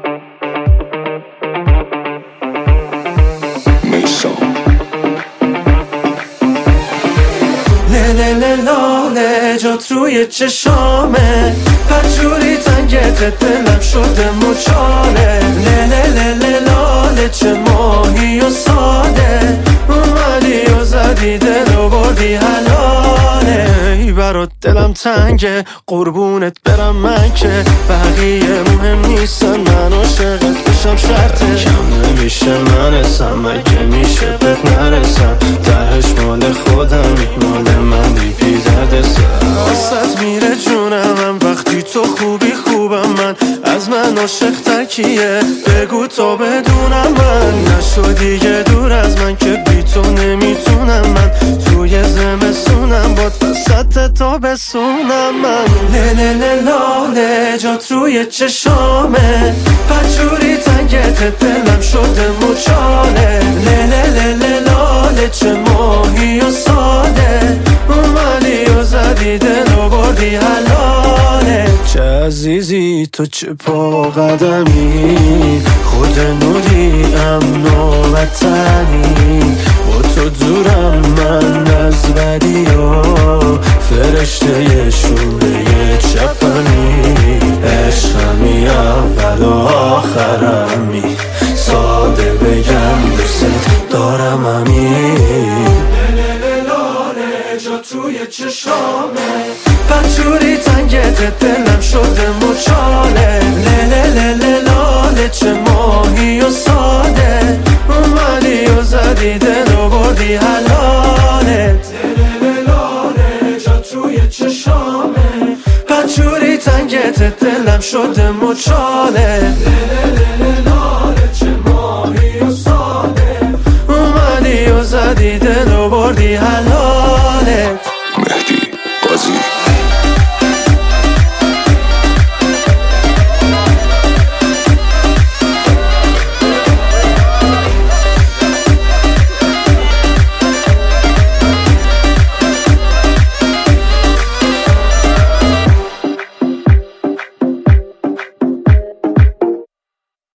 لاله جات روی چشامه، پرجوری تنگت دلم شده مچاله. لاله چه ماهی و ساده، اومدی و زدی دل و بردی حلاله. ای برات دلم تنگه، قربونت برم من که بقیه مهم نیستن، من عاشقت بشم شرطه. کم نمیشه منسم، مگه میشه بهت نرسم، تهش مال خودمی، مال منی بی درد سر. واسط میره جونم هم وقتی تو خوبی، خوبم من، از من عاشق تر کیه بگو تا بدونم. من نشو دیگه دور از من که بی تو نمیتونم، من توی زمستونم باد وسط تابستونم. من لاله جات روی چشامه، پرجوری تنگت دلم شده مچاله. لاله چه ماهی و ساده، اومدی و زدی دل و بردی حلاله. چه عزیزی تو چه پا قدمی، خود نوری امن و وطنی. با تو دورم من از بدی و فرشته شونه چپنی. عشقمی اول و آخرمی، ساده بگم دوست دارم همین. لاله جات روی چشامه، پرجوری تنگت دلم شده مچاله. لاله چه ماهی و ساده، اومدی و زدی دل و بردی حلاله. لاله جات روی چشامه، پرجوری تنگت دلم شده مچاله. لاله چه ماهی و ساده، اومدی و زدی دل و بردی حلاله.